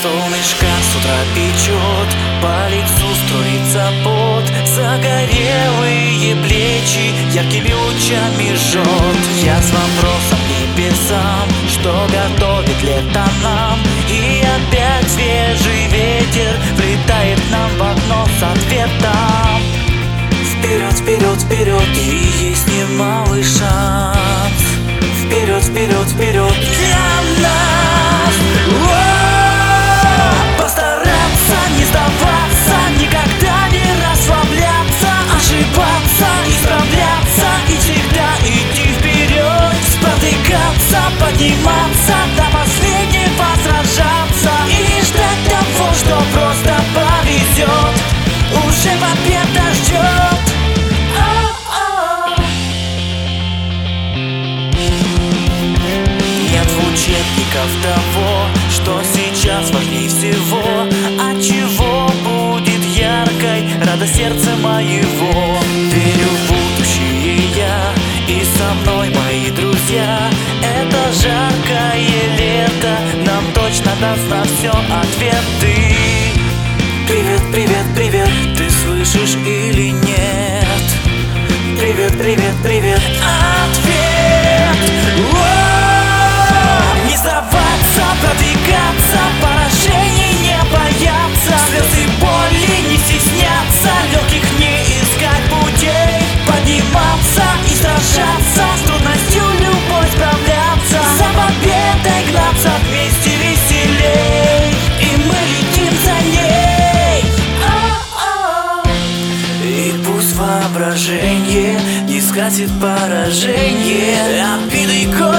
Солнышко с утра печет, по лицу струится пот, загорелые плечи яркими лучами жжет. Я с вопросом к небесам, что готовит лето нам, и опять свежий ветер влетает к нам в окно с ответом. Вперед, вперед, вперед, и есть немалый шанс. Вперед, вперед, вперед для нас. Постараться не сдаваться, никогда не расслабляться, ошибаться, исправляться и всегда идти вперед, спотыкаться, подниматься, до последнего сражаться и ждать того, что просто повезет. Уже победа ждет. Нет в учебниках того, что сейчас важнее всего, от чего будет яркой радость сердца моего. Верю в будущее я, и со мной мои друзья. Это жаркое лето нам точно даст на все ответы. Привет, привет, привет, ты слышишь или нет? Привет, привет, привет, ответ. Не сдаваться, продвигаться, поражений не бояться, слез и боли не стесняться, легких не искать путей, подниматься и сражаться, с трудностью любой справляться, за победой гнаться вместе веселей, и мы летим за ней. И пусть воображение не скатит поражение, обиды